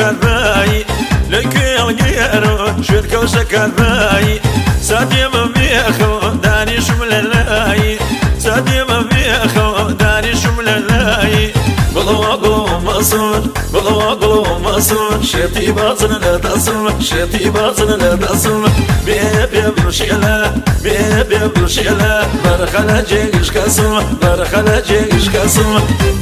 كذاي لكي الغيرو شوت كوش كذاي سادي مبيخو داني شمل اللاي سادي مبيخو داني شمل اللاي قلو مصر قلو مصر شتي باطن لا تصل شتي باطن لا تصل بيب برشيلا بيب برشيلا برخلا جيش كسر برخلا جيش كسر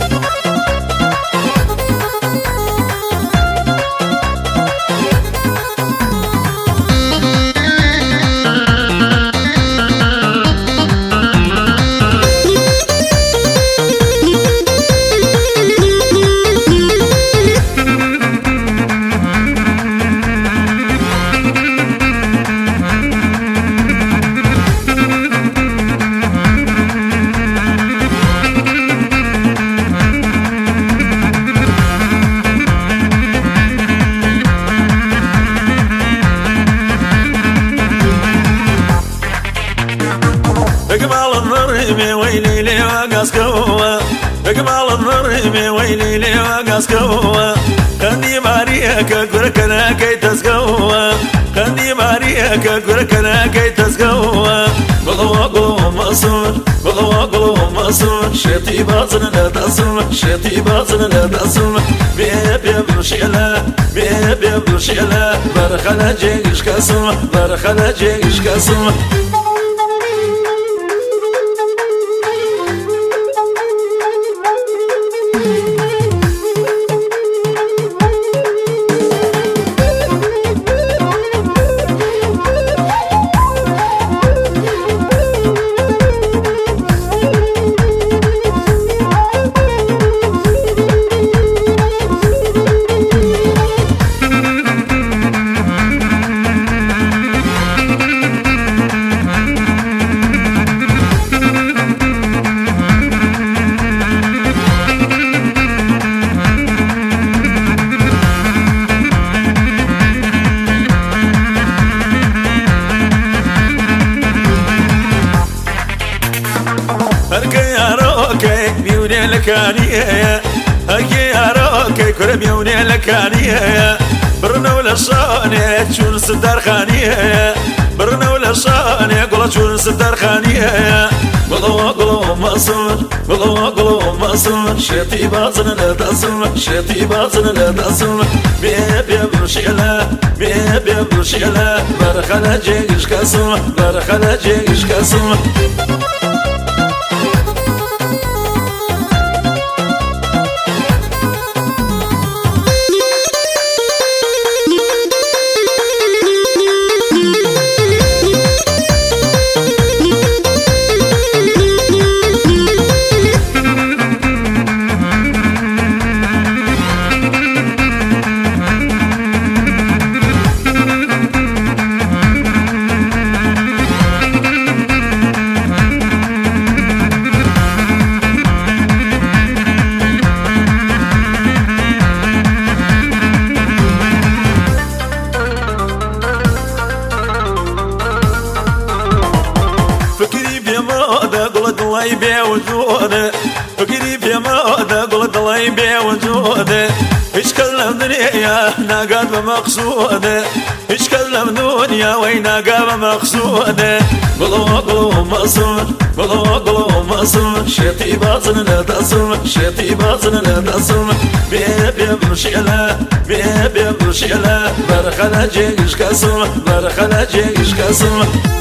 اقبال الضريمي ويلي لي وقاسكوا اقبال الضريمي ويلي لي وقاسكوا خندي ماريك كركنا كي تسكوا خندي ماريك كركنا كي تسكوا قلو مصر قلو مصر شتي باطن لا تصل شتي باطن لا تصل بيب برشيلا بيب برشيلا برخلا جيش كسر برخلا جيش كسر لكانية هكي أروكي كل بيوني لكانية برنا ولا شاني تشون صدر خانية برنا ولا شاني قولا تشون صدر خانية قلو مصر قلو مصر شتي باطن لا تصل شتي باطن لا تصل بيب برشيلا بيب برشيلا برخلا جيش كسر برخلا جيش كسر الله يبيع وجوده فقري في موده قلت الله يبيع وجوده ايش كلم دنيا ناقاد بمقصوده ايش كلم دنيا وين ناقاد بمقصوده قلو مصر قلو مصر شتي باطن لا تصل شتي باطن لا تصل بيب برشيلا بيب برشيلا برخلا جيش كسر برخلا جيش كسر